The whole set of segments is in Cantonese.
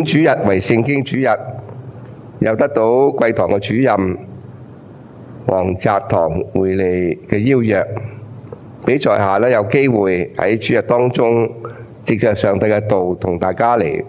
主日為聖經主日，又得到貴堂嘅主任黃澤堂會利嘅邀約，俾在下咧有機會喺主日當中，藉着上帝嘅道同大家嚟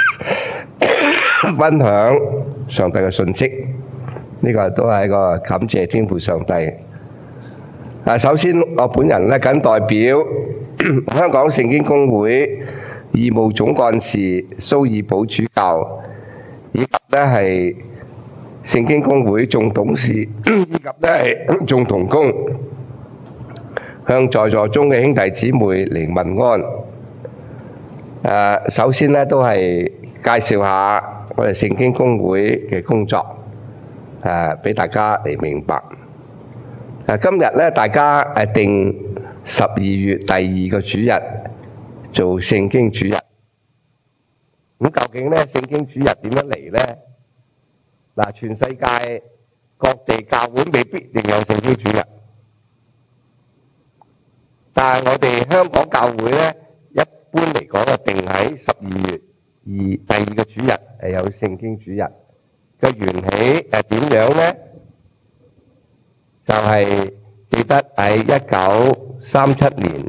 分享上帝嘅信息。呢個都係一個感謝天父上帝。首先我本人咧謹代表香港聖經公會義務總幹事蘇爾寶主教，以及咧係聖經公會眾董事，以及咧係眾同工，向在座中嘅兄弟姊妹嚟問安。首先咧都係介紹下我哋聖經公會嘅工作，俾大家嚟明白。今日咧大家定12月第2個主日做聖經主日。咁究竟咧聖經主日點樣嚟咧？嗱，全世界各地教會未必定有聖經主日，但係我哋香港教會咧，一般嚟講定喺12月第2個主日係有聖經主日。嘅緣起點樣咧？就係記得喺1937年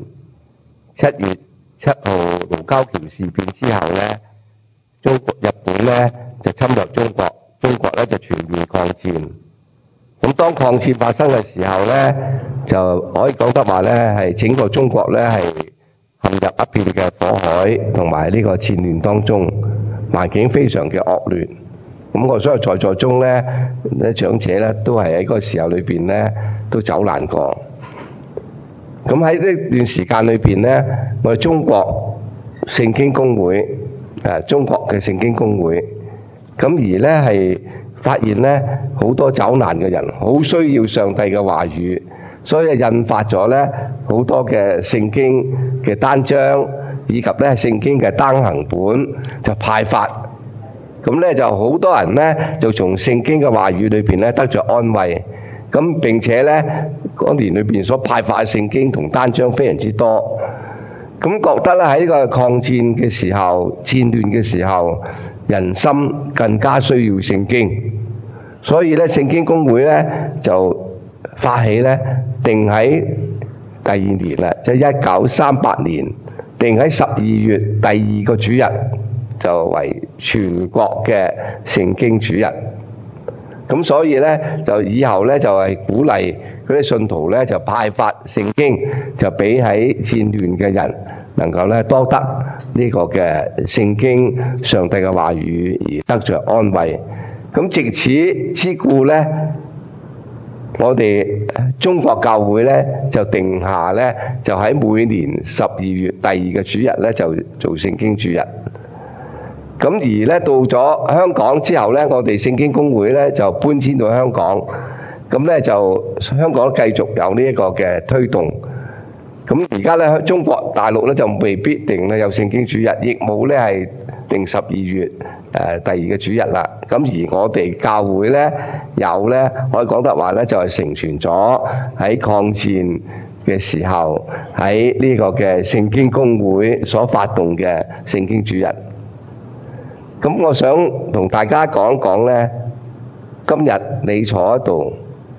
7月7號盧溝橋事變之後咧，日本咧就侵略中國，中國咧就全面抗戰。咁當抗戰發生嘅時候咧，就可以講得話咧係整個中國咧係陷入一片嘅火海同埋呢個戰亂當中，環境非常嘅惡劣。咁我所有在座中咧，長者咧都係喺嗰個時候裏邊咧都走難過。咁喺呢段時間裏邊咧，我哋中國聖經公會中國嘅聖經公會，咁而咧係發現咧好多走難嘅人，好需要上帝嘅話語，所以印發咗咧好多嘅聖經嘅單張，以及咧聖經嘅單行本就派發。咁咧就好多人咧就從聖經嘅話語裏邊咧得着安慰，咁並且咧嗰年裏邊所派發嘅聖經同單張非常之多，咁覺得咧喺呢個抗戰嘅時候、戰亂嘅時候，人心更加需要聖經，所以咧聖經公會咧就發起咧定喺第2年啦，即係1938年定喺12月第2個主日，就為全國嘅聖經主日。咁所以咧就以後咧就係鼓勵嗰啲信徒咧就派發聖經，就俾喺戰亂嘅人能夠咧多得呢個嘅聖經上帝嘅話語而得着安慰。咁藉此之故咧，我哋中國教會咧就定下咧就喺每年12月第2個主日咧就做聖經主日。咁而咧到咗香港之後咧，我哋聖經公會咧就搬遷到香港，咁咧就香港繼續有呢一個嘅推動。咁而家咧中國大陸咧就未必定咧有聖經主日，亦冇咧係定12月第2個主日啦。咁而我哋教會咧有咧可以講得話咧就係承傳咗喺抗戰嘅時候喺呢個嘅聖經公會所發動嘅聖經主日。咁我想同大家講講咧，今日你坐喺度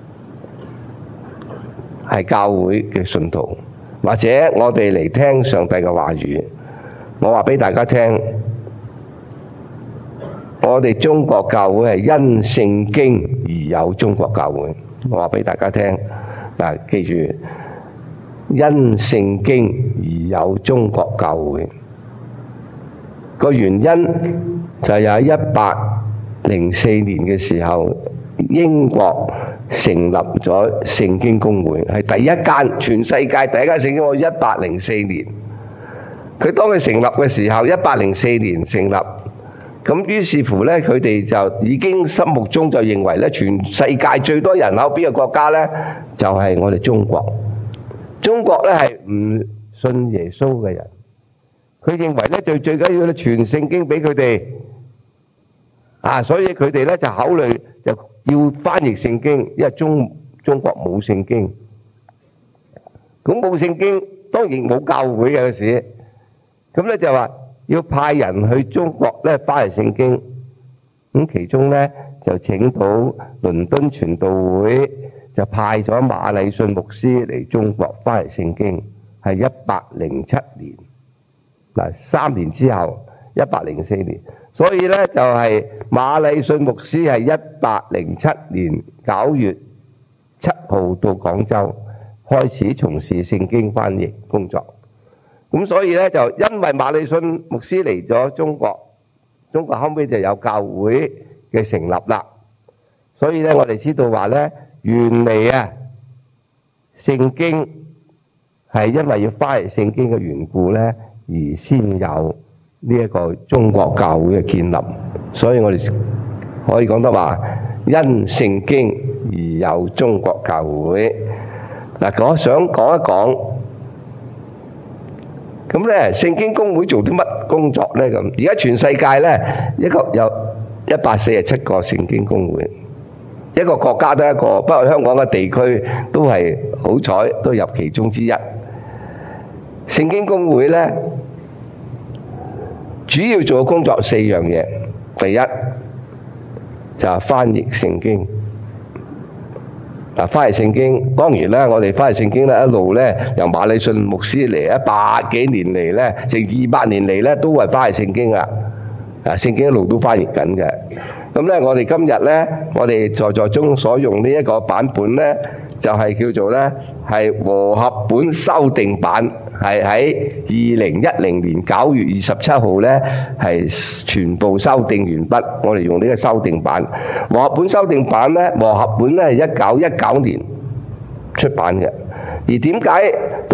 係教會嘅信徒，或者我哋嚟聽上帝嘅話語。我話俾大家聽，我哋中國教會係因聖經而有中國教會。我話俾大家聽，嗱，記住，因聖經而有中國教會。個原因就係喺1804年嘅時候，英國成立咗聖經公會，係第一間全世界第一間聖經公會。1804年，佢當佢成立嘅時候，1804年成立，咁於是乎咧，佢哋就已經心目中就認為咧，全世界最多人口邊個國家咧，就係我哋中國。中國咧係唔信耶穌嘅人，佢認為咧最緊要咧傳聖經俾佢哋。所以佢哋咧就考慮就要翻譯聖經，因為中國冇聖經。咁冇聖經，當然冇教會嘅事。咁咧就話要派人去中國咧翻譯聖經。咁其中咧就請到倫敦傳道會就派咗馬禮遜牧師嚟中國翻譯聖經，係107年。嗱，3年之後104年，所以咧就係馬禮遜牧師係107年9月7號到廣州開始從事聖經翻譯工作。咁所以咧就因為馬禮遜牧師嚟咗中國後尾就有教會嘅成立啦。所以咧我哋知道話咧，原嚟啊聖經係因為要翻譯聖經嘅緣故咧，而先有呢一個中國教會嘅建立。所以我哋可以講得話，因聖經而有中國教會。嗱，我想講一講。咁咧，聖經公會做啲乜工作咧？咁而家全世界咧，有147個聖經公會，一個國家都一個，不過香港嘅地區都係好彩，都入其中之一。聖經公會咧，主要做嘅工作4樣嘢。第一就係翻譯聖經。嗱，翻譯聖經當然啦，我哋翻譯聖經咧一路咧由馬禮遜牧師嚟100幾年嚟咧，成200年嚟咧都係翻譯聖經啊！聖經一路都翻譯緊嘅。咁咧，我哋今日咧，我哋在座中所用呢一個版本咧，就係叫做咧係和合本修訂版，係喺2010年9月27號咧係全部修訂完畢。我哋用呢個修訂版，和合本修訂版咧，和合本咧係1919年出版嘅。而點解到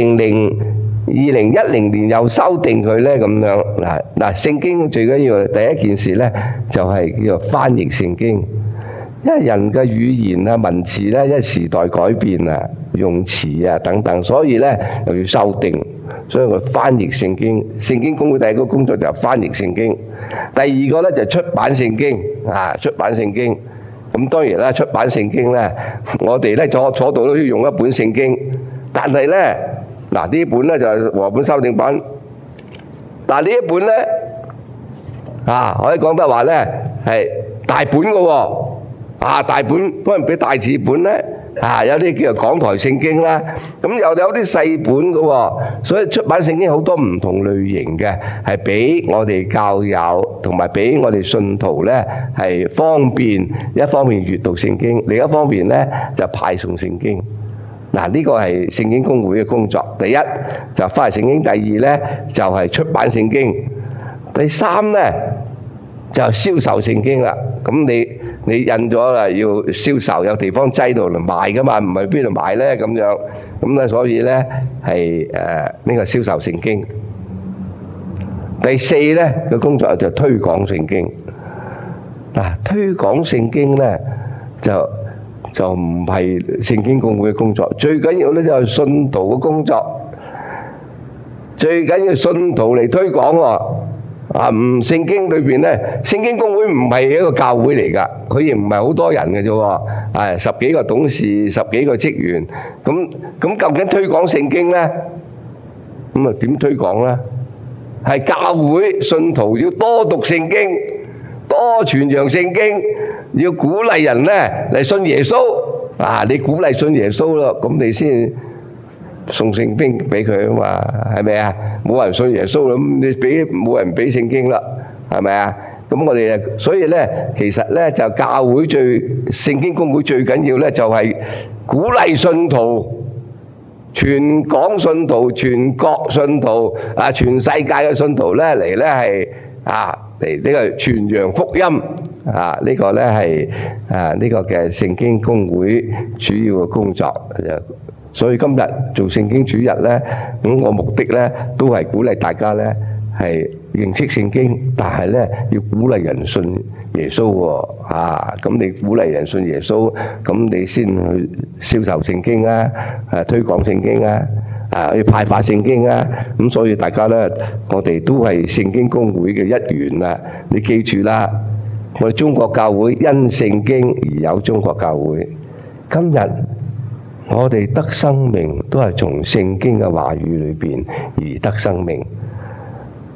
2010年又修訂佢咧？咁樣嗱，聖經最緊要第一件事咧，就係叫做翻譯聖經。因為人嘅語言啊、文詞咧，因為時代改變啊、用詞啊等等，所以咧又要修訂。所以我翻譯聖經。聖經公會第一個工作就係翻譯聖經。第二個咧就係出版聖經啊，出版聖經。咁當然啦，出版聖經咧，我哋咧坐度都要用一本聖經，但係咧嗱呢本咧就係和合本修訂版。嗱呢一本咧可以講得話咧係大本嘅喎。大本幫人俾大字本咧，有啲叫做港台聖經啦，咁又有啲細本嘅喎，所以出版聖經好多唔同類型嘅，係俾我哋教友同埋俾我哋信徒咧係方便，一方面閱讀聖經，另一方面咧就派送聖經。嗱，呢個係聖經公會嘅工作。第一就翻譯聖經，第二咧就係出版聖經，第三咧就銷售聖經啦。咁你印咗啦，要銷售，有地方擠到嚟賣噶嘛，唔係邊度買咧咁樣。咁咧所以咧係呢個銷售聖經。第四咧嘅工作就推廣聖經。嗱，推廣聖經咧就唔係聖經公會嘅工作，最緊要咧就係信徒嘅工作，最緊要信徒嚟推廣喎。聖經裏邊咧，聖經公會唔係一個教會嚟㗎，佢亦唔係好多人嘅啫喎，10幾個董事，10幾個職員，咁究竟推廣聖經咧，咁點推廣咧？係教會信徒要多讀聖經，多傳揚聖經，要鼓勵人咧嚟信耶穌。你鼓勵信耶穌咯，咁你先送聖經俾佢啊嘛，係咪啊？冇人信耶穌咁，你冇人俾聖經啦，係咪啊？咁我哋所以咧，其實咧就教會聖經公會最緊要咧就係鼓勵信徒、全港信徒、全國信徒全世界嘅信徒咧嚟咧係嚟呢個傳揚福音呢個咧係呢個嘅聖經公會主要嘅工作。所以今日做聖經主日咧，咁我目的咧都係鼓勵大家咧係認識聖經，但係咧要鼓勵人信耶穌喎。咁你鼓勵人信耶穌，咁你先去銷售聖經啊，推廣聖經啊，去派發聖經啊。咁所以大家咧，我哋都係聖經公會嘅一員啊。你記住啦，我哋中國教會因聖經而有中國教會。今日我哋得生命都係從聖經嘅話語裏邊而得生命。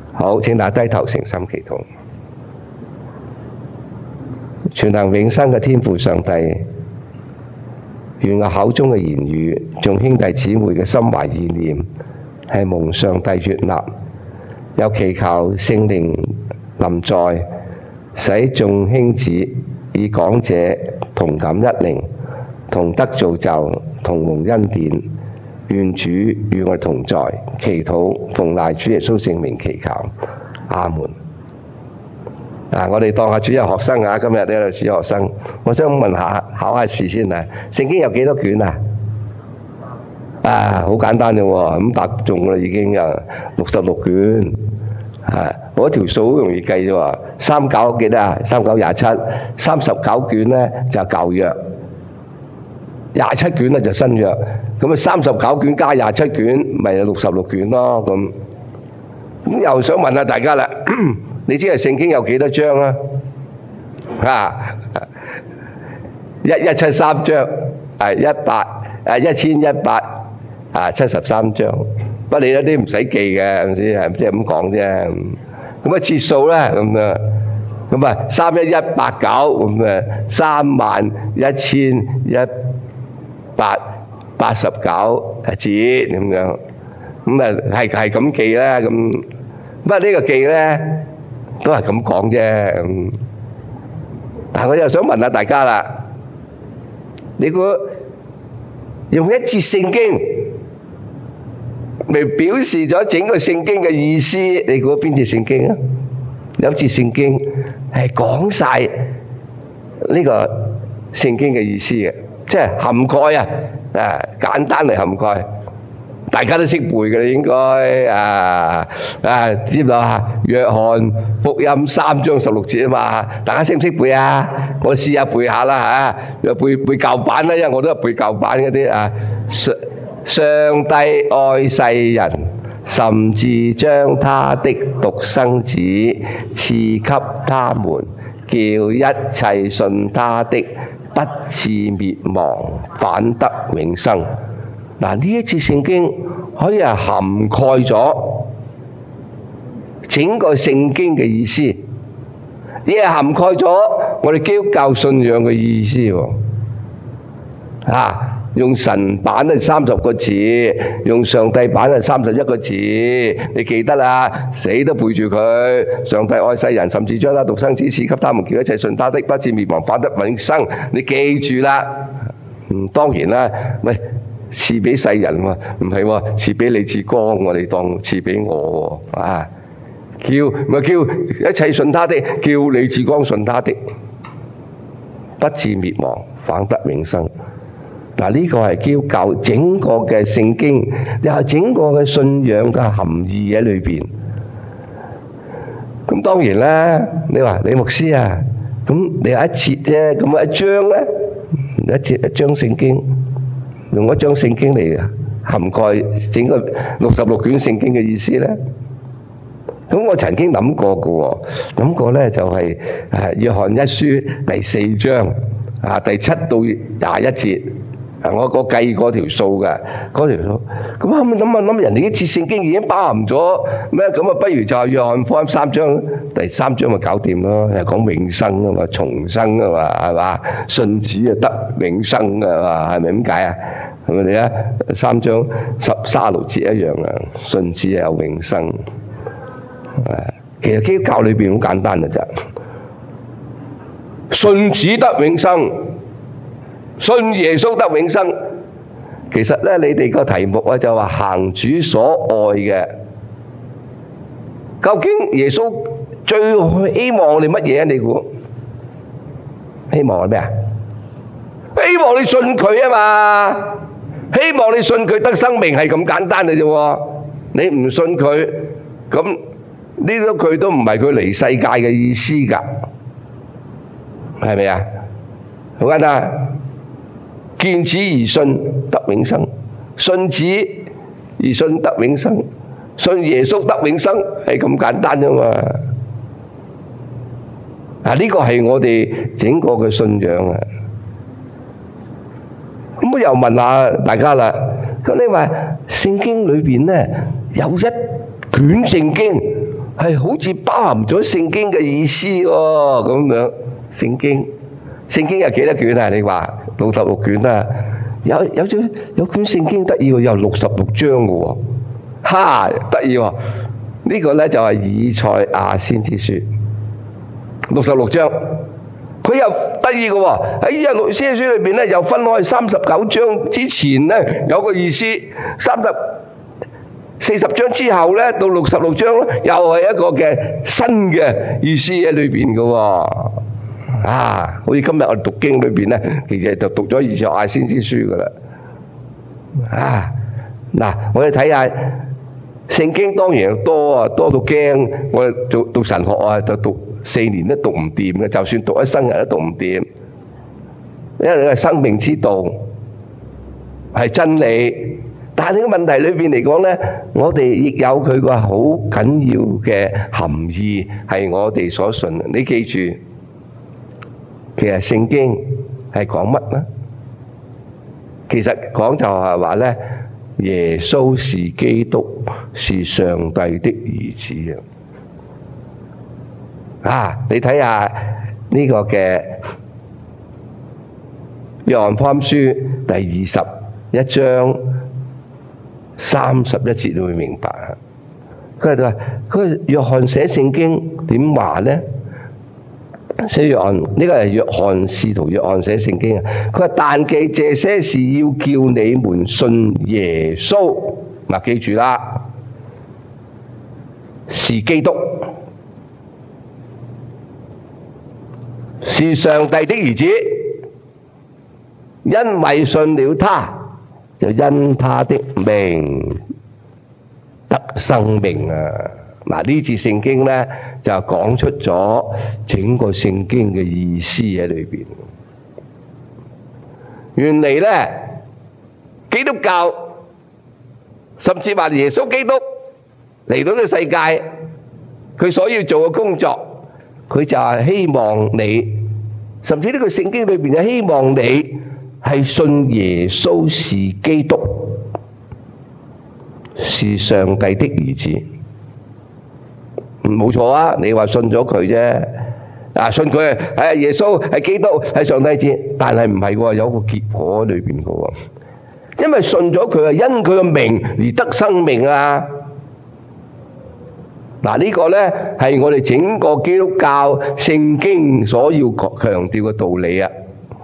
好，請大家低頭誠心祈禱。全能永生嘅天父上帝，願我口中嘅言語，眾兄弟姊妹嘅心懷意念，係蒙上帝悅納，又祈求聖靈臨在，使眾兄子以講者同感一靈，同得造就，同蒙恩典。願主與我同在，祈禱奉賴主耶穌聖名祈求，阿門。我哋當下主日學生啊，今日呢個主日學生，我想問下考下試先啊。聖經有幾多卷啊？好簡單啫喎，咁答中啦已經啊，66卷。我條數好容易計啫喎，3九幾多啊？3九27，39卷咧就舊約，27卷咧就新約。咁啊39卷加27卷，咪有66卷咯。咁又想問下大家啦，你知係聖經有幾多章啊？1173章，1173章。不過你有啲唔使記嘅，係咪先？即係咁講啫。咁次數咧咁啊，31189咁啊，31,189節咁樣。咁啊係咁記啦。咁不過呢個記咧都係咁講啫。但係我又想問下大家啦，你估用一節聖經嚟表示咗整個聖經嘅意思，你估邊節聖經啊？有節聖經係講晒呢個聖經嘅意思嘅，即係涵蓋啊！簡單嚟涵蓋，大家都識背嘅啦，應該知唔知啊？約翰福音3章16節啊嘛，大家識唔識背啊？我試下背下啦又背舊版啦，因為我都係背舊版嗰啲啊。上帝愛世人，甚至將他的獨生子賜給他們，叫一切信他的不致滅亡，反得永生。嗱，呢一節聖經可以係涵蓋咗整個聖經嘅意思，亦係涵蓋咗我哋基督教信仰嘅意思喎。用神版係30個字，用上帝版係31個字，你記得啦，死都背住佢。上帝愛世人，甚至將他獨生子賜給他們，叫一切信他的不致滅亡，反得永生。你記住啦。當然啦，喂，賜俾世人喎，唔係喎，賜俾李志光，我哋當賜俾我喎。叫一切信他的，叫李志光信他的，不致滅亡，反得永生。嗱，呢個係基督教整個嘅聖經，又係整個嘅信仰嘅含義喺裏邊。咁當然啦，你話李牧師啊，咁你有一節啫，咁一章咧，一章聖經，用一章聖經嚟涵蓋整個66卷聖經嘅意思咧。咁我曾經諗過嘅喎，諗過咧就係約翰一書第4章第7到21節。我計嗰條數嘅，嗰條數。咁後尾諗人哋啲節聖經已經包含咗咩？咁不如就係約翰福音3章第3章咪搞掂咯，係講永生啊嘛，重生啊嘛，係嘛？信子就得永生啊嘛，係咪咁解啊？係咪你啊？3章36節一樣啊，信子有永生。其實基督教裏邊好簡單嘅啫，信子得永生。信耶穌得永生，其實咧，你哋個題目啊就話行主所愛嘅。究竟耶穌最希望我哋乜嘢啊？你估？希望係咩啊？希望你信佢啊嘛！希望你信佢得生命係咁簡單嘅啫。你唔信佢，咁呢啲佢都唔係佢嚟世界嘅意思㗎，係咪啊？好簡單。見子而信得永生，信子而信得永生，信耶穌得永生係咁簡單啫嘛。呢個係我哋整個嘅信仰啊。咁我又問下大家啦，咁你話聖經裏邊咧有一卷聖經係好似包含咗聖經嘅意思喎，咁樣。聖經有幾多卷啊？你話66卷啊？有卷聖經得意喎，有66章嘅喎，得意喎！呢個咧就係以賽亞先知書66章，佢又得意嘅喎。喺以賽亞先知書裏邊咧，又分開39章之前咧有個意思，40章之後咧到66章咧又係一個嘅新嘅意思喺裏邊嘅喎。好似今日我哋讀經裏邊咧，其實就讀咗以賽亞先知書噶啦。嗱，我哋睇下聖經，當然多啊，多到驚。我哋讀神學啊，就讀4年都讀唔掂嘅，就算讀一生人都讀唔掂。因為係生命之道，係真理。但係呢個問題裏邊嚟講咧，我哋亦有佢個好緊要嘅含義，係我哋所信。你記住。其實聖經係講乜呢？其實講就係話咧，耶穌是基督，是上帝的兒子啊！你睇下呢個嘅約翰福音書第21章31節，你會明白啊！佢約翰寫聖經點話咧？寫約翰呢個係約翰使徒約翰寫聖經啊！佢話但記這些事要叫你們信耶穌，嗱，記住啦，是基督，是上帝的兒子，因為信了他，就因他的名得生命啊！嗱，呢節聖經咧就講出咗整個聖經嘅意思喺裏邊。原嚟咧，基督教甚至話耶穌基督嚟到呢個世界，佢所要做嘅工作，佢就係希望你，甚至呢個聖經裏邊就希望你係信耶穌是基督，是上帝的兒子。冇錯啊！你話信咗佢啫，信佢係耶穌係基督係上帝子，但係唔係喎，有個結果喺裏邊嘅喎。因為信咗佢係因佢嘅名而得生命啊！嗱，呢個咧係我哋整個基督教聖經所要強調嘅道理啊！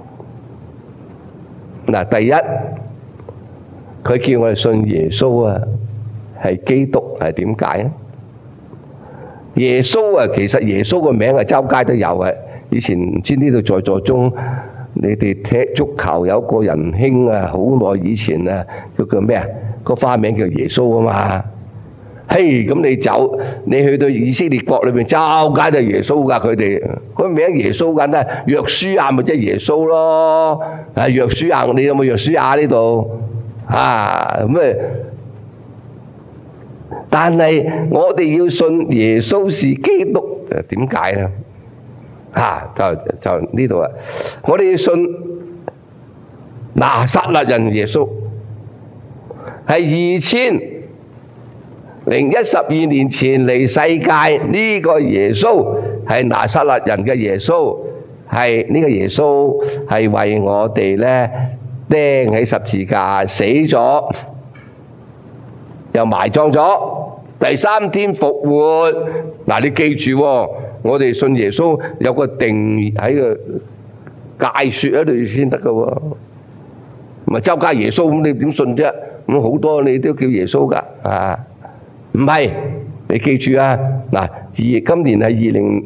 嗱，第一，佢叫我哋信耶穌啊，係基督係點解咧？耶穌啊，其實耶穌個名係周街都有嘅。以前唔知呢度在座中，你哋踢足球有個仁兄啊，好耐以前啊，佢叫咩啊？個花名叫耶穌啊嘛。嘿，咁你去到以色列國裏邊，周街都係耶穌噶，佢哋個名耶穌簡單，約書亞咪即係耶穌咯。約書亞，你有冇約書亞呢度咁？但係我哋要信耶穌是基督，點解咧？就呢度啊！我哋要信拿撒勒人耶穌，係2012年前嚟世界呢個耶穌，係拿撒勒人嘅耶穌，係呢個耶穌係為我哋咧釘喺十字架死咗，又埋葬咗，第3天復活。嗱，你記住喎，我哋信耶穌有個定喺個界説喺度先得㗎喎，唔係周街耶穌咁，你點信啫？咁好多你都叫耶穌㗎唔係，你記住啊！嗱，今年係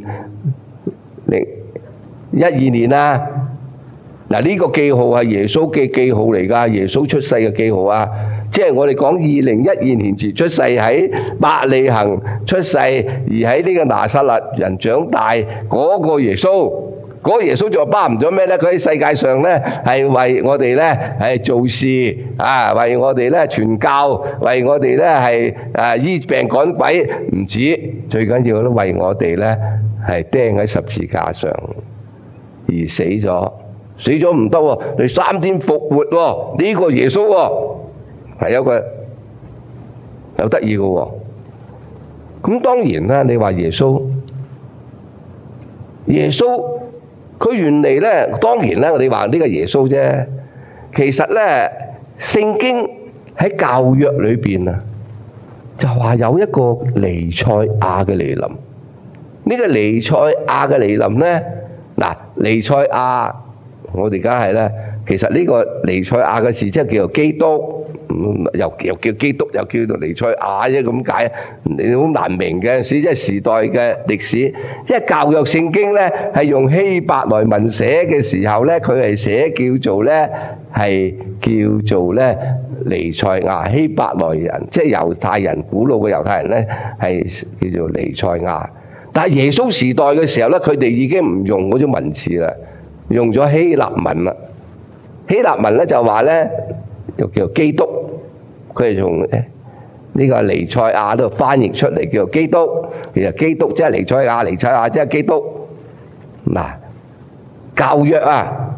2012年啊！嗱，呢個記號係耶穌嘅記號嚟㗎，耶穌出世嘅記號啊！即係我哋講2012年前出世喺伯利恆出世，而喺呢個拿撒勒人長大嗰個耶穌，嗰個耶穌就包含咗咩咧？佢喺世界上咧係為我哋咧係做事為我哋咧傳教，為我哋咧係醫病趕鬼，唔止，最緊要都為我哋咧係釘喺十字架上而死咗，死咗唔得喎，你3天復活喎，呢個耶穌喎。係有得意嘅喎， 咁當然啦，你話耶穌佢原嚟咧，當然啦，你話呢個耶穌啫。其實咧，聖經喺舊約裏邊啊，就話有一個彌賽亞嘅嚟臨。呢個彌賽亞嘅嚟臨咧，嗱，彌賽亞我哋梗係咧，其實呢個彌賽亞嘅事即係叫做基督，又叫基督，又叫做彌賽亞啫，咁解你好難明嘅，即係時代嘅歷史。因為舊約聖經咧係用希伯來文寫嘅時候咧，佢係寫叫做咧彌賽亞，希伯來人即係猶太人，古老嘅猶太人咧係叫做彌賽亞。但係耶穌時代嘅時候咧，佢哋已經唔用嗰種文字啦，用咗希臘文啦。希臘文咧就話咧，又叫做基督，佢係從呢個彌賽亞度翻譯出嚟叫做基督。其實基督即係彌賽亞，彌賽亞即係基督。嗱，舊約啊，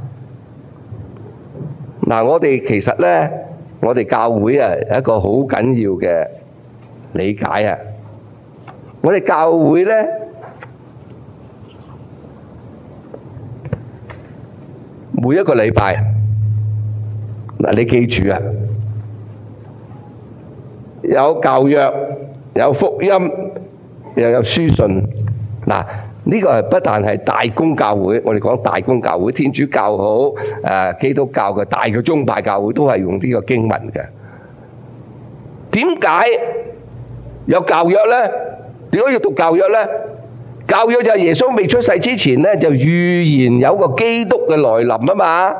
嗱我哋其實咧，我哋教會啊有一個好緊要嘅理解啊，我哋教會咧，每一個禮拜，嗱你記住啊，有舊約，有福音，又有書信。嗱呢個係不但係大公教會，我哋講大公教會，天主教好，基督教嘅大嘅宗派教會都係用呢個經文嘅。點解有舊約咧？點解要讀舊約咧？舊約就係耶穌未出世之前咧，就預言有個基督嘅來臨啊嘛。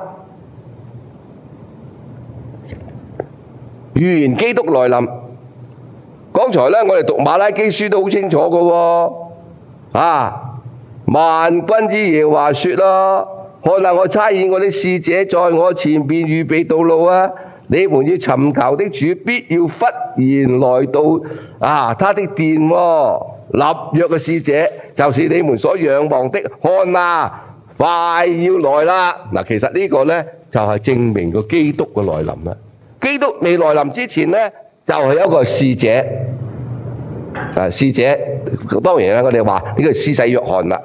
預言基督來臨。剛才咧，我哋讀馬拉基書都好清楚嘅喎。萬軍之耶和華說咯，看下我差遣我的使者在我前邊預備道路啊！你們要尋求的主必要忽然來到他的殿喎。立約嘅使者就是你們所仰望的，看啊，快要來啦！嗱，其實呢個咧就係證明個基督嘅來臨啦。基督未來臨之前咧，就係有一個使者。使者當然啦，我哋話呢個施洗約翰啦。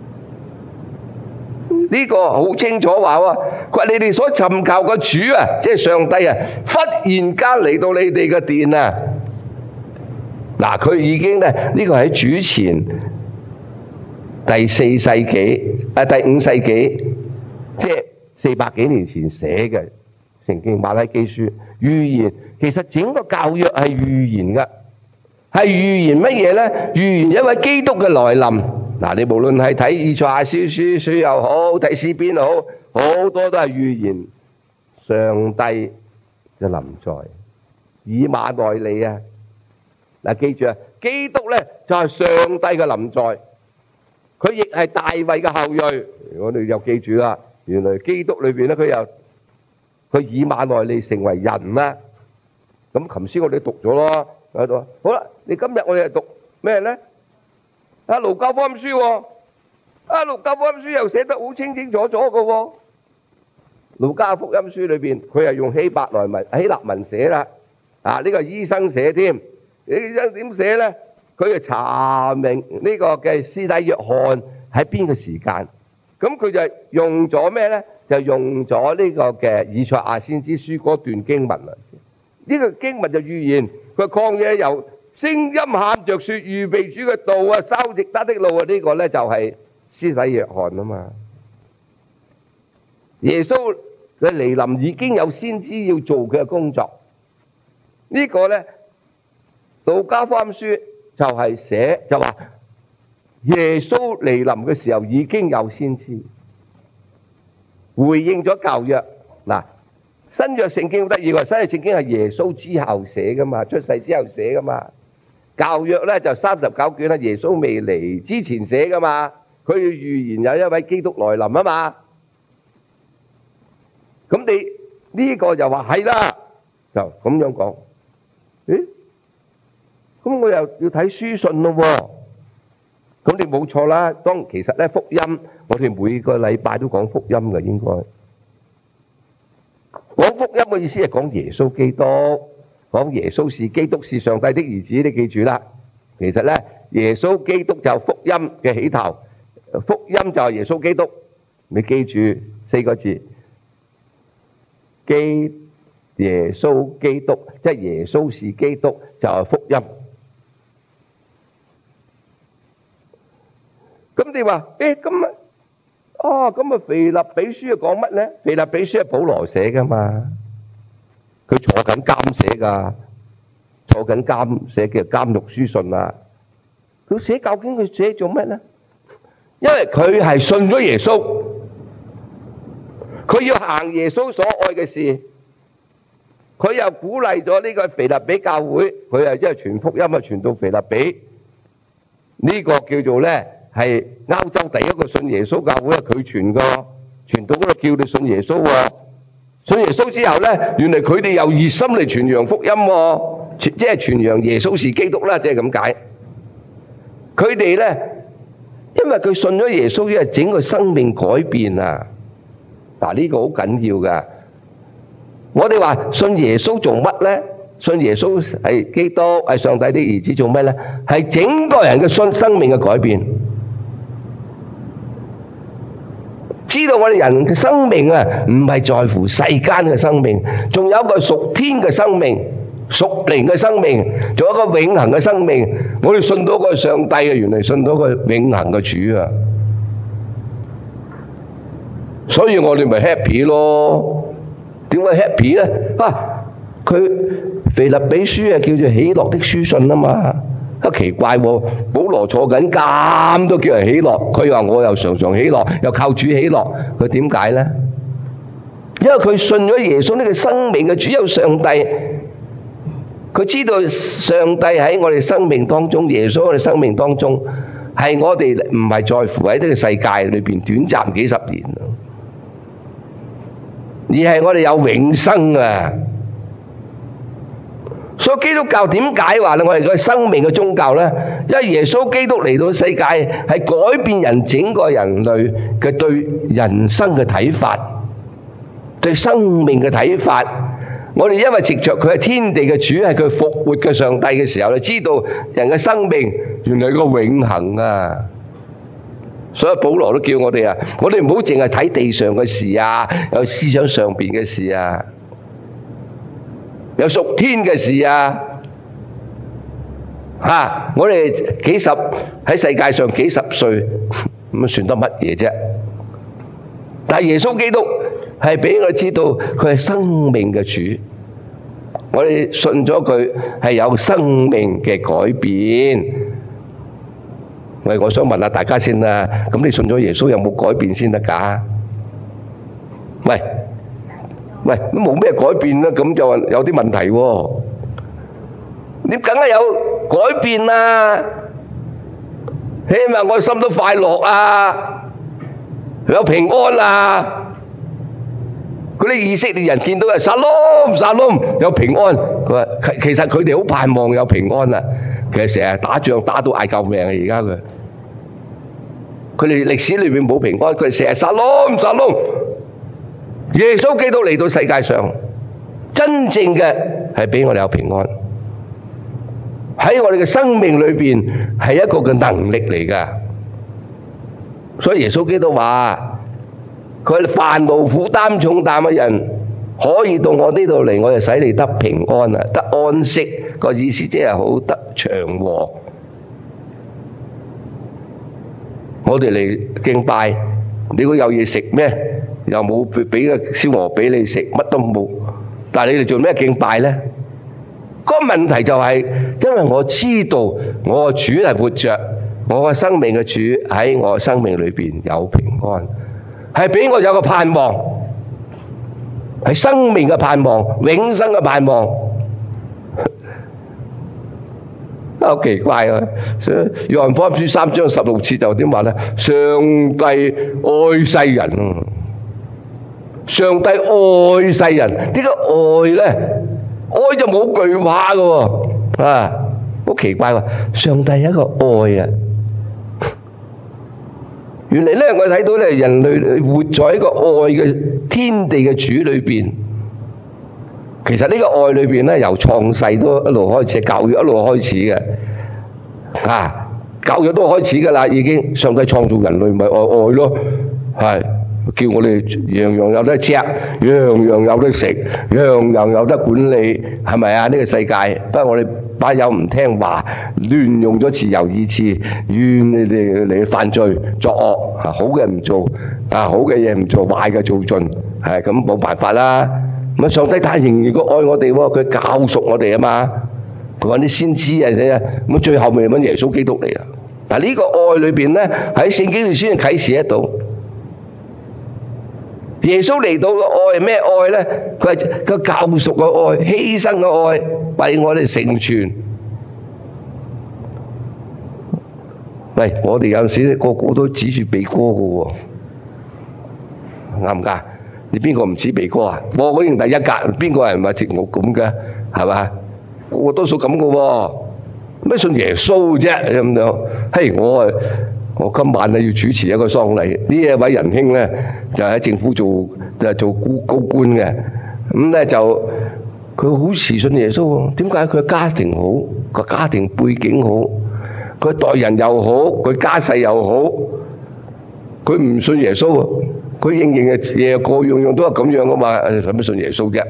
呢個好清楚話喎，佢話你哋所尋求嘅主啊，即係上帝啊，忽然間嚟到你哋嘅殿啊！嗱，佢已經咧，呢個喺主前第4世紀第5世紀，即係400幾年前寫嘅聖經馬拉基書預言。其實整個教約係預言㗎，係預言乜嘢咧？預言一位基督嘅來臨。嗱，你無論係睇以賽亞書又好，睇詩篇又好，好多都係預言上帝嘅臨在。以馬內利啊！嗱，記住啊，基督咧就係上帝嘅臨在，佢亦係大衛嘅後裔。我哋又記住啦，原來基督裏邊咧，佢以馬內利成為人啦。咁琴先我哋讀咗咯，喺度。好啦，你今日我哋係讀咩咧？路加福音書喎，路加福音書又寫得好清清楚楚嘅喎。路加福音書裏邊佢係用希臘文寫啦，呢個醫生寫添。醫生點寫咧？佢就查明呢個嘅施洗約翰喺邊個時間，咁佢就用咗咩咧？就用咗呢個嘅以賽亞先知書嗰段經文啦。呢個經文就預言佢曠野由聲音喊着說預備主嘅道啊，修直他的路啊。呢個咧就係施洗約翰啊嘛。耶穌嘅嚟臨已經有先知要做佢嘅工作。呢個咧路加福音書就係寫就話耶穌嚟臨嘅時候已經有先知回應咗舊約。嗱，新約聖經好得意喎，新約聖經係耶穌之後寫噶嘛，出世之後寫噶嘛。舊約咧就39卷啦，耶穌未嚟之前寫噶嘛，佢要預言有一位基督來臨啊嘛。咁你呢個就話係啦，就咁樣講。咦？咁我又要睇書信咯喎。咁你冇錯啦。其實咧福音，我哋每個禮拜都講福音嘅，應該講福音嘅意思係講耶穌基督，講耶穌是基督，是上帝的兒子。你記住啦， 其實咧，耶穌基督就係福音嘅起頭，福音就係耶穌基督。你記住4個字，耶穌基督，即係耶穌是基督，就係福音。咁你話咁腓立比書係講乜咧？腓立比書係保羅寫噶嘛，佢坐緊監寫噶，坐緊監寫嘅監獄書信啊。佢寫究竟佢寫做咩咧？因為佢係信咗耶穌，佢要行耶穌所愛嘅事，佢又鼓勵咗呢個腓立比教會，佢係即係傳福音啊，傳到腓立比呢個叫做咧。係歐洲第一個信耶穌教會啊！佢傳到嗰度叫你信耶穌喎。信耶穌之後咧，原來佢哋又熱心嚟傳揚福音喎，即係傳揚耶穌是基督啦，即係咁解。佢哋咧，因為佢信咗耶穌，因為整個生命改變啊！嗱，呢個好緊要噶。我哋話信耶穌做乜咧？信耶穌係基督，係上帝的兒子，做咩咧？係整個人嘅生命嘅改變。知道我哋人嘅生命啊，唔係在乎世間嘅生命，仲有一個屬天嘅生命、屬靈嘅生命，仲有一個永恆嘅生命。我哋信到個上帝啊，原來信到個永恆嘅主啊，所以我哋咪 happy 咯。點解 happy 咧？佢腓立比書啊，叫做喜樂的書信啊嘛。奇怪喎，保羅坐緊監都叫人喜樂，佢話我又常常喜樂，又靠主喜樂，佢點解呢？因為佢信咗耶穌呢個生命嘅主有上帝，佢知道上帝喺我哋生命當中，耶穌喺我哋生命當中，係我哋唔係在乎喺呢個世界裏邊短暫幾十年，而係我哋有永生啊！所以基督教點解話咧？我哋個生命嘅宗教咧，因為耶穌基督嚟到世界係改變人整個人類嘅對人生嘅睇法，對生命嘅睇法。我哋因為藉着佢係天地嘅主，係佢復活嘅上帝嘅時候，就知道人嘅生命原來係個永恆啊！所以保羅都叫我哋啊，我哋唔好淨係睇地上嘅事啊，有思想上邊嘅事啊。有屬天嘅事啊！我哋喺世界上幾十歲，咁算得乜嘢啫？但係耶穌基督係俾我哋知道，佢係生命嘅主。我哋信咗佢係有生命嘅改變。喂，我想問下大家先啦，咁你信咗耶穌有冇改變先得㗎？喂，都冇咩改變啦，咁就有啲問題喎。你梗係有改變啦，起碼我心都快樂啊，有平安啊。嗰啲以色列人見到啊，沙龍有平安，佢話其實佢哋好盼望有平安啊。其實成日打仗打到嗌救命啊！而家佢哋歷史裏面冇平安，佢哋成日沙龍。耶穌基督嚟到世界上，真正嘅係俾我哋有平安，喺我哋嘅生命裏邊係一個嘅能力嚟噶。所以耶穌基督話：佢係凡勞苦擔重擔嘅人，可以到我呢度嚟，我就使你得平安啊，得安息。個意思即係好得祥和。我哋嚟敬拜，你會有嘢食咩？又冇俾個燒鵝俾你食，乜都冇。但係你哋做咩敬拜呢？個問題就係，因為我知道我個主係活着，我個生命嘅主喺我生命裏邊有平安，係俾我有個盼望，係生命嘅盼望，永生嘅盼望。好奇怪啊！約翰福音書3章16節就點話呢？上帝愛世人。上帝愛世人，呢個愛咧，愛就冇句話嘅喎，好奇怪喎！上帝係一個愛啊，原嚟咧我睇到咧人類活在一個愛嘅天地嘅主裏邊。其實呢個愛裏邊咧，由創世都一路開始，教育一路開始嘅。 舊約都開始㗎啦，已經上帝創造人類咪愛咯，係叫我哋樣樣有得吃，樣樣有得食，樣樣有得管理，係咪啊？呢個世界，不過我哋班友唔聽話，亂用咗自由意志，願你哋嚟犯罪作惡，好嘅唔做，好嘅嘢唔做，壞嘅做盡，係咁冇辦法啦。咁上帝但仍然佢愛我哋喎，佢教贖我哋啊嘛，佢揾啲先知啊，咁最後咪揾耶穌基督嚟啦。嗱，呢個愛裏邊咧，喺聖經裏先啟示得到。耶穌嚟到嘅愛係咩愛咧？佢係個救贖嘅愛、犧牲嘅愛，為我哋成全。喂，我哋有陣時咧，個個都指住鼻哥嘅喎，啱唔啱？你邊個唔指鼻哥啊？我嗰認第一格，邊個人話似我咁嘅？係嘛？我多數咁嘅喎，咩信耶穌啫咁樣？嘿，我今晚要主持一個喪禮，呢一位仁兄咧就喺政府做高官嘅，咁咧就佢好遲信耶穌喎。點解？佢家庭好，個家庭背景好，佢待人又好，佢家世又好，佢唔信耶穌喎。佢認嘅嘢個樣都係咁樣噶嘛，使乜信耶穌啫？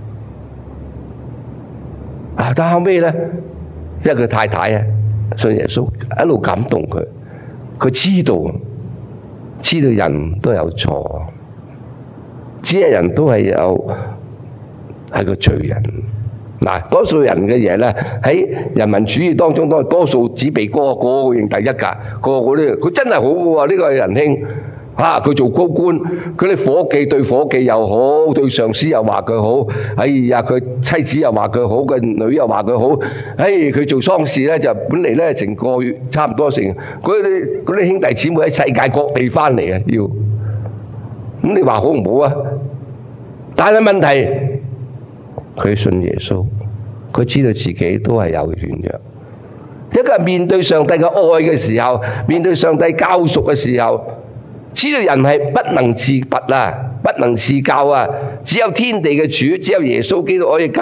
但後尾咧，即係佢太太啊，信耶穌，一路感動佢。佢知道人都有錯，知係人都係個罪人。嗱，多數人嘅嘢咧，喺人民主義當中都係多數指鼻哥，個個認第一格，個個咧，佢真係好嘅喎，呢個係仁兄。佢做高官，佢啲夥計對夥計又好，對上司又話佢好，哎呀，佢妻子又話佢好，佢女又話佢好，佢做喪事咧就本嚟咧成個月差唔多成，嗰啲兄弟姊妹喺世界各地翻嚟啊，要咁你話好唔好啊？但係問題，佢信耶穌，佢知道自己都係有軟弱。一個人面對上帝嘅愛嘅時候，面對上帝救贖嘅時候，知道人係不能自拔啊，不能自救啊，只有天地嘅主，只有耶穌基督可以救。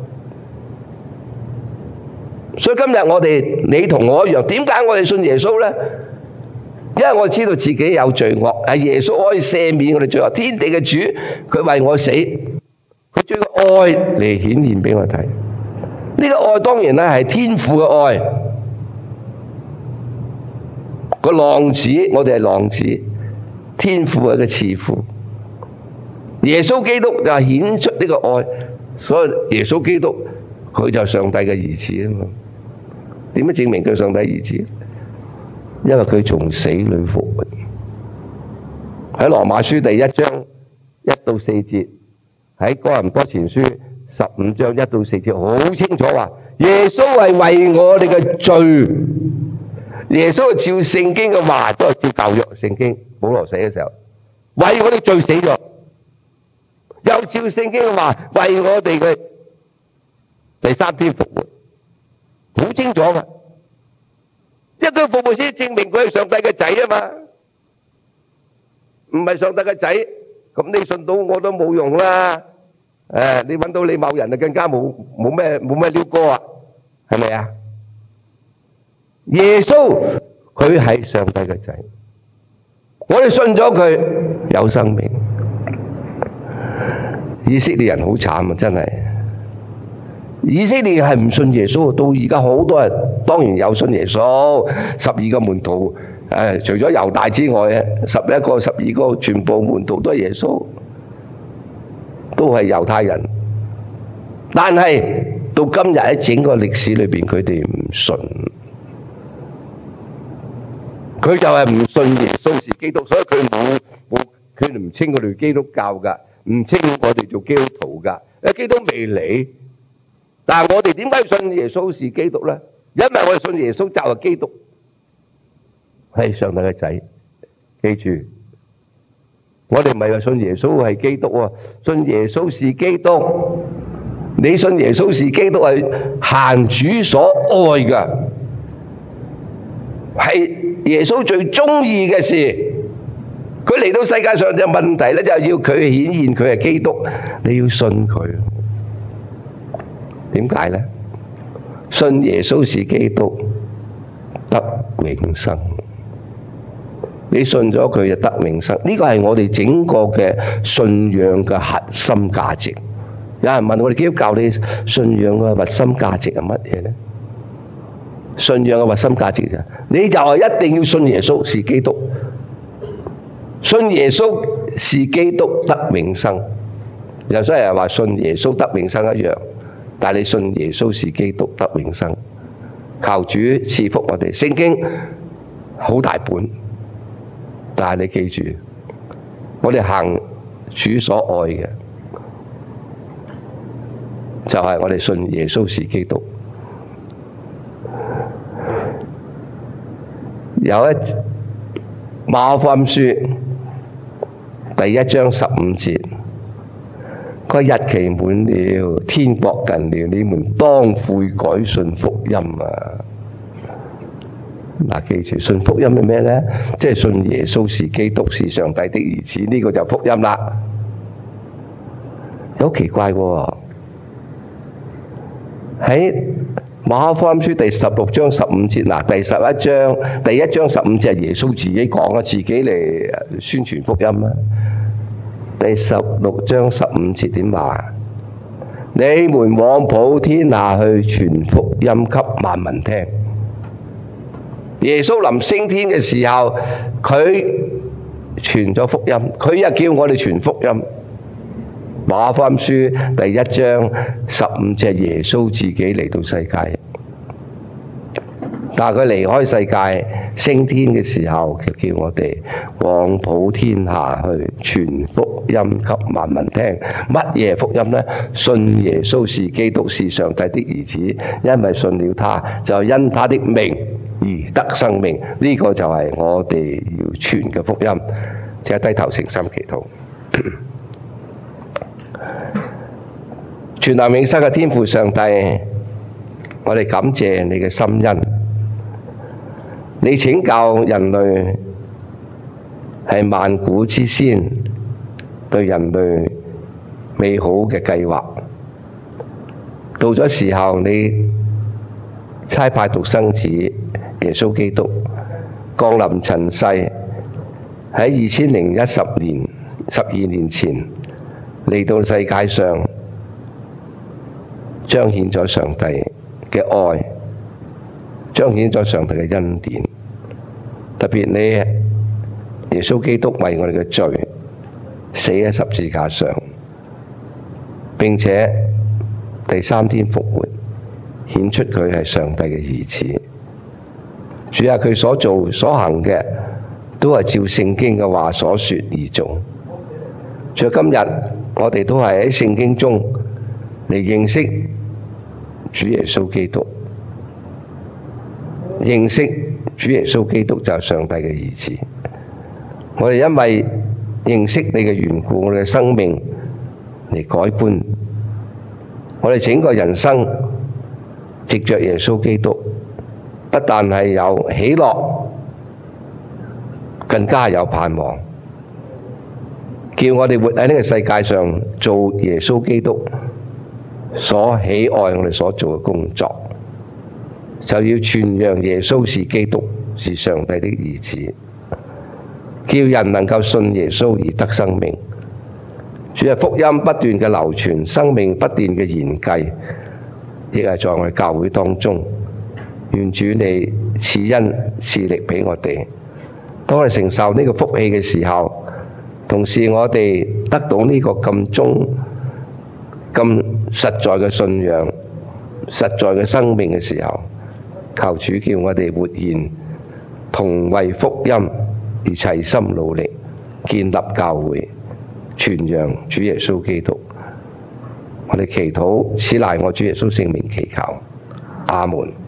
所以今日我哋，你同我一樣，點解我哋信耶穌呢？因為我知道自己有罪惡，係耶穌可以赦免我哋罪惡。天地嘅主，佢為我死，佢將個愛嚟顯現俾我睇。呢個愛當然咧係天父嘅愛，個浪子，我哋係浪子。天父係個慈父，耶穌基督就係顯出呢個愛，所以耶穌基督佢就係上帝嘅兒子啊嘛。點樣證明佢係上帝兒子？因為佢從死裏復活。喺羅馬書第1章1到4節，喺哥林多前書15章1到4節，好清楚話，耶穌係為我哋嘅罪。耶穌係照聖經嘅話，都係照舊約聖經保羅寫嘅時候，為我哋罪死咗，又照聖經嘅話，為我哋嘅第3天復活，好清楚嘛。一個復活先證明佢係上帝嘅仔啊嘛，唔係上帝嘅仔，咁你信到我都冇用啦。你揾到你某人就更加冇咩撩哥啊，係咪啊？耶穌佢係上帝嘅仔，我哋信咗佢有生命。以色列人好慘啊，真係。以色列係唔信耶穌，到而家好多人當然有信耶穌，12個門徒，除咗猶大之外，11個、12個全部門徒都係耶穌，都係猶太人。但係到今日喺整個歷史裏邊，佢哋唔信。佢就係唔信耶穌是基督，所以佢唔稱我哋基督教噶，唔稱我哋做基督徒噶。基督未嚟，但係我哋點解信耶穌是基督咧？因為我哋信耶穌就係基督，係上帝嘅仔。記住，我哋唔係話信耶穌係基督喎，信耶穌是基督。你信耶穌是基督係行主所愛噶，係耶穌最中意嘅事。佢嚟到世界上就問題咧，就係要佢顯現佢係基督，你要信佢。點解咧？信耶穌是基督， 得永生。你信咗佢就得永生，呢個係我哋整個嘅信仰嘅核心價值。有人問我哋基督教，你信仰嘅核心價值係乜嘢呢？信仰嘅核心價值就係你就係一定要信耶穌是基督，信耶穌是基督得永生。有些人話信耶穌得永生一樣，但係你信耶穌是基督得永生。求主賜福我哋。聖經好大本，但係你記住，我哋行主所愛嘅，就係我哋信耶穌是基督。有一馬可福音書第1章15節，佢日期滿了，天國近了，你們當悔改信福音啊！嗱，記住信福音係咩呢？即係信耶穌是基督，是上帝的兒子，呢個就福音啦。好奇怪喎！喺馬可福音書第16章15節，嗱，第一章15節係耶穌自己講啊，自己嚟宣傳福音啦。第16章15節點話？你們往普天下去傳福音給萬民聽。耶穌臨升天嘅時候，佢傳咗福音，佢又叫我哋傳福音。馬可福音書第1章15節，耶穌自己嚟到世界，但係佢離開世界升天嘅時候，佢叫我哋往普天下去傳福音給萬民聽。乜嘢福音呢？信耶穌是基督，是上帝的兒子，因為信了他，就因他的名而得生命。呢個就係我哋要傳嘅福音。請低頭誠心祈禱。全能永生嘅天父上帝，我哋感謝你嘅深恩。你拯救人類係萬古之先對人類美好嘅計劃。到咗時候，你差派獨生子耶穌基督降臨塵世，喺2010年12年前嚟到世界上，彰顯咗上帝嘅愛，彰顯咗上帝嘅恩典。特別你耶穌基督為我哋嘅罪死喺十字架上，並且第3天復活，顯出佢係上帝嘅兒子。主啊，佢所做所行嘅都係照聖經嘅話所說而做。主啊，今日我哋都係喺聖經中嚟認識主耶穌基督，認識主耶穌基督就係上帝嘅兒子。我哋因為認識你嘅緣故，我哋嘅生命嚟改觀。我哋整個人生藉着耶穌基督，不但係有喜樂，更加有盼望。叫我哋活喺呢個世界上，做耶穌基督所喜愛我哋所做嘅工作，就要傳揚耶穌是基督，是上帝的兒子，叫人能夠信耶穌而得生命。主係福音不斷嘅流傳，生命不斷嘅延繼，亦係在我哋教會當中。願主你賜恩賜力俾我哋，當我哋承受呢個福氣嘅時候，同時我哋得到呢個咁實在嘅信仰、實在嘅生命嘅時候，求主叫我哋活現，同為福音而齊心努力，建立教會，傳揚主耶穌基督。我哋祈禱，此乃我主耶穌聖名祈求，阿門。